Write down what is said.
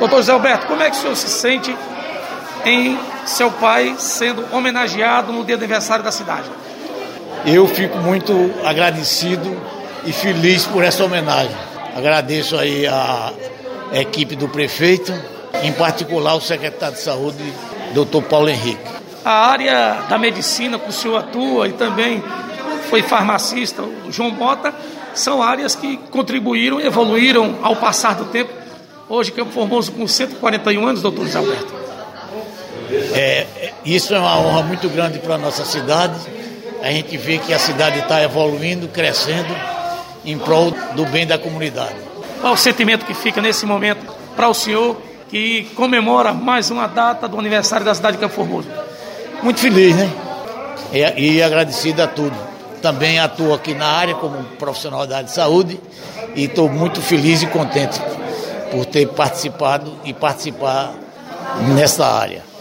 Doutor José Alberto, como é que o senhor se sente em seu pai sendo homenageado no dia do aniversário da cidade? Eu fico muito agradecido e feliz por essa homenagem. Agradeço aí a equipe do prefeito, em particular o secretário de saúde, Dr. Paulo Henrique. A área da medicina que o senhor atua e também foi farmacista, o João Mota, são áreas que contribuíram, evoluíram ao passar do tempo. Hoje, Campo Formoso com 141 anos, doutor José Alberto. Isso é uma honra muito grande para a nossa cidade. A gente vê que a cidade está evoluindo, crescendo, em prol do bem da comunidade. Qual o sentimento que fica nesse momento para o senhor que comemora mais uma data do aniversário da cidade de Campo Formoso? Muito feliz, né? E agradecido a tudo. Também atuo aqui na área como profissional da área de saúde e estou muito feliz e contente por ter participado e participar nessa área.